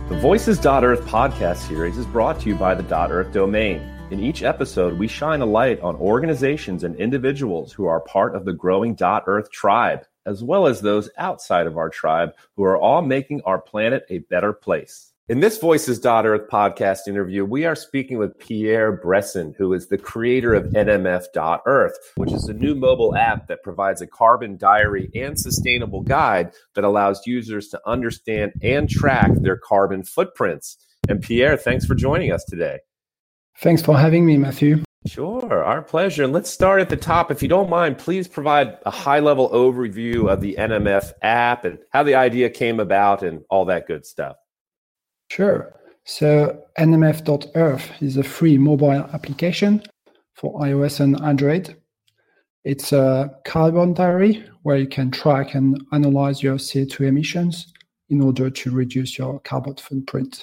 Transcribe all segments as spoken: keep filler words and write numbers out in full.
The Voices dot Earth podcast series is brought to you by the .Earth domain. In each episode, we shine a light on organizations and individuals who are part of the growing .Earth tribe, as well as those outside of our tribe who are all making our planet a better place. In this Voices dot Earth podcast interview, we are speaking with Pierre Bresson, who is the creator of N M F dot Earth, which is a new mobile app that provides a carbon diary and sustainable guide that allows users to understand and track their carbon footprints. And Pierre, thanks for joining us today. Thanks for having me, Matthew. Sure, our pleasure. And let's start at the top. If you don't mind, please provide a high-level overview of the N M F app and how the idea came about and all that good stuff. Sure. So N M F dot Earth is a free mobile application for iOS and Android. It's a carbon diary where you can track and analyze your C O two emissions in order to reduce your carbon footprint.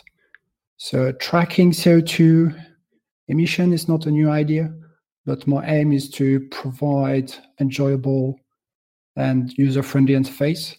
So tracking C O two emission is not a new idea, but my aim is to provide enjoyable and user-friendly interface.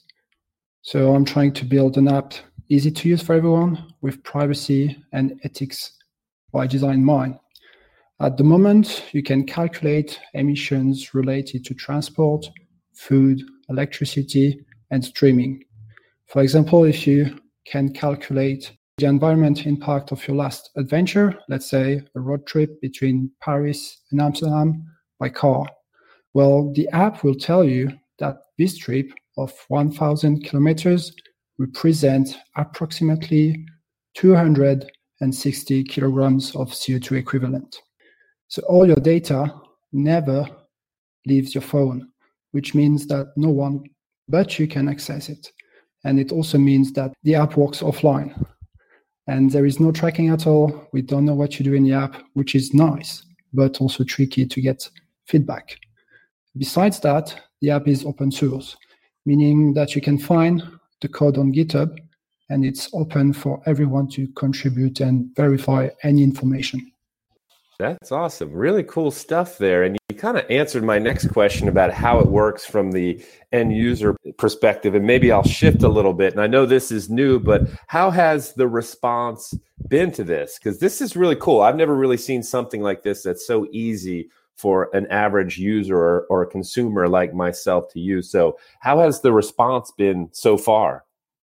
So I'm trying to build an app easy to use for everyone with privacy and ethics by design in mind. At the moment, you can calculate emissions related to transport, food, electricity, and streaming. For example, if you can calculate the environment impact of your last adventure, let's say a road trip between Paris and Amsterdam by car, well, the app will tell you that this trip of one thousand kilometers represent approximately two hundred sixty kilograms of C O two equivalent. So all your data never leaves your phone, which means that no one but you can access it. And it also means that the app works offline. And there is no tracking at all. We don't know what you do in the app, which is nice, but also tricky to get feedback. Besides that, the app is open source, meaning that you can find the code on GitHub, and it's open for everyone to contribute and verify any information. That's awesome. Really cool stuff there. And you kind of answered my next question about how it works from the end user perspective. And maybe I'll shift a little bit. And I know this is new, but how has the response been to this? Because this is really cool. I've never really seen something like this that's so easy for an average user or, or a consumer like myself to use. So how has the response been so far?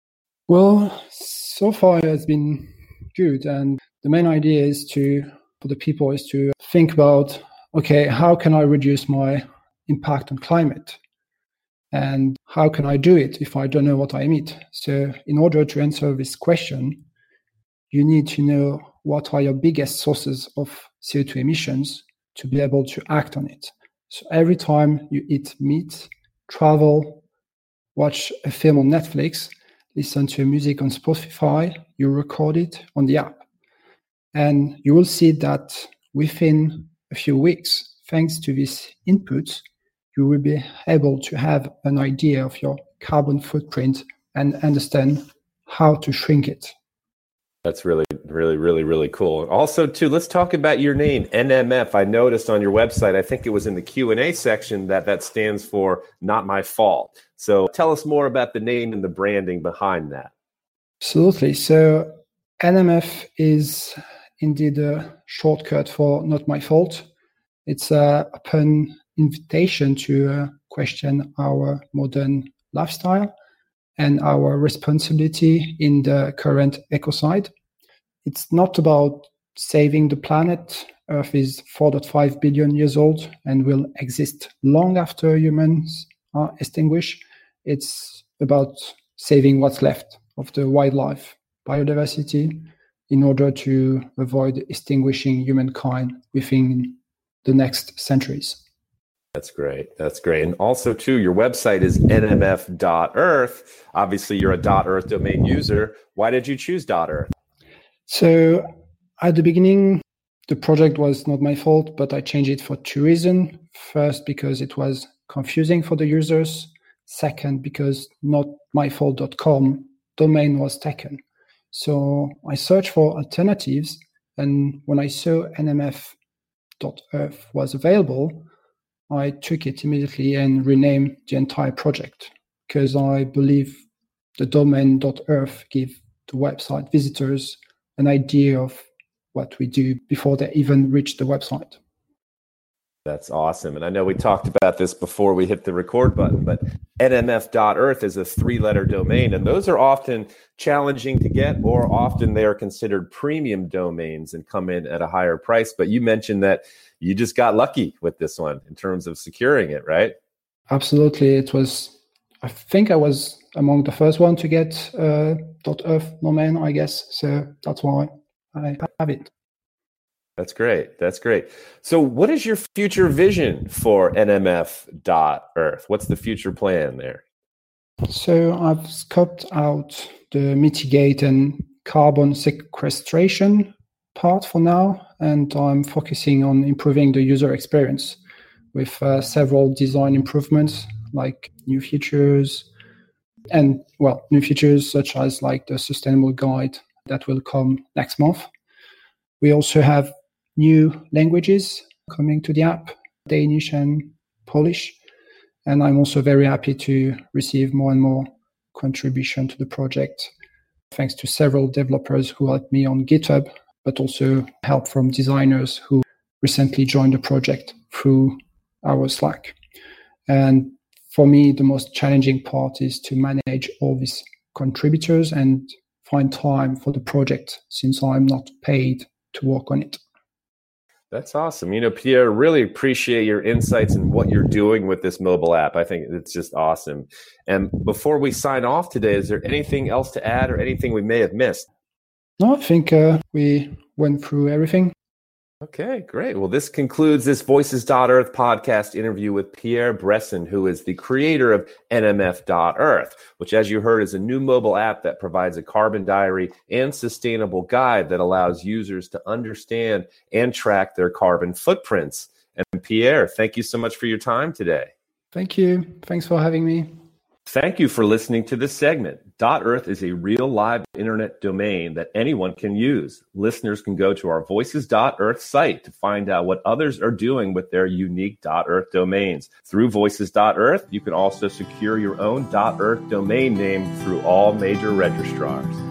Well, so far it has been good. And the main idea is to, for the people is to think about, okay, how can I reduce my impact on climate? And how can I do it if I don't know what I emit? So in order to answer this question, you need to know what are your biggest sources of C O two emissions to be able to act on it. So every time you eat meat, travel, watch a film on Netflix, listen to music on Spotify, you record it on the app. And you will see that within a few weeks, thanks to these inputs, you will be able to have an idea of your carbon footprint and understand how to shrink it. That's really, really, really, really cool. Also, too, let's talk about your name, N M F. I noticed on your website, I think it was in the Q and A section, that that stands for Not My Fault. So tell us more about the name and the branding behind that. Absolutely. So N M F is indeed a shortcut for Not My Fault. It's a open invitation to uh, question our modern lifestyle and our responsibility in the current ecocide. It's not about saving the planet. Earth is four point five billion years old and will exist long after humans are extinguished. It's about saving what's left of the wildlife, biodiversity, in order to avoid extinguishing humankind within the next centuries. That's great. That's great. And also, too, your website is N M F dot Earth. Obviously, you're a .Earth domain user. Why did you choose .Earth? So at the beginning, the project was not my fault, but I changed it for two reasons. First, because it was confusing for the users. Second, because not my fault dot com domain was taken. So I searched for alternatives, and when I saw N M F dot Earth was available, I took it immediately and renamed the entire project because I believe the domain .earth give the website visitors an idea of what we do before they even reach the website. That's awesome. And I know we talked about this before we hit the record button, but N M F dot earth is a three-letter domain, and those are often challenging to get, or often they are considered premium domains and come in at a higher price. But you mentioned that you just got lucky with this one in terms of securing it, right? Absolutely. It was, I think I was among the first one to get uh, .earth domain, I guess. So that's why I have it. That's great. That's great. So what is your future vision for N M F dot earth? What's the future plan there? So I've scoped out the mitigate and carbon sequestration part for now, and I'm focusing on improving the user experience with uh, several design improvements like new features and, well, new features such as like the sustainable guide that will come next month. We also have new languages coming to the app, Danish and Polish. And I'm also very happy to receive more and more contribution to the project, thanks to several developers who helped me on GitHub, but also help from designers who recently joined the project through our Slack. And for me, the most challenging part is to manage all these contributors and find time for the project, since I'm not paid to work on it. That's awesome. You know, Pierre, really appreciate your insights and what you're doing with this mobile app. I think it's just awesome. And before we sign off today, is there anything else to add or anything we may have missed? No, I think uh, we went through everything. Okay, great. Well, this concludes this Voices dot earth podcast interview with Pierre Bresson, who is the creator of N M F dot earth, which, as you heard, is a new mobile app that provides a carbon diary and sustainable guide that allows users to understand and track their carbon footprints. And Pierre, thank you so much for your time today. Thank you. Thanks for having me. Thank you for listening to this segment. .earth is a real live internet domain that anyone can use. Listeners can go to our Voices dot earth site to find out what others are doing with their unique .earth domains. Through Voices dot earth, you can also secure your own .earth domain name through all major registrars.